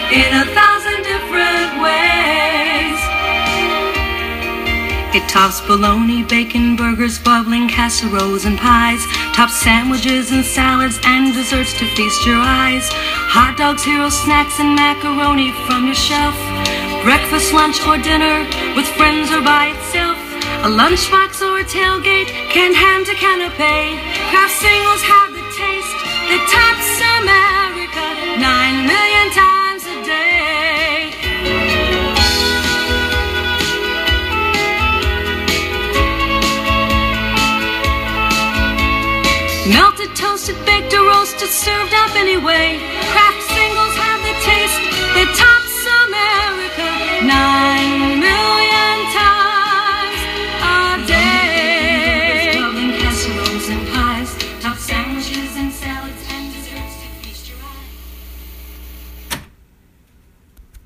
in 1,000 different ways. It tops bologna, bacon, burgers, bubbling casseroles and pies. Tops sandwiches and salads and desserts to feast your eyes. Hot dogs, hero snacks, and macaroni from your shelf. Breakfast, lunch, or dinner with friends or by itself. A lunchbox or a tailgate, canned ham to canapé. Kraft singles have the taste that tops America 9 million times a day. Melted, toasted, baked, or roasted, served up anyway. Kraft singles have the taste that tops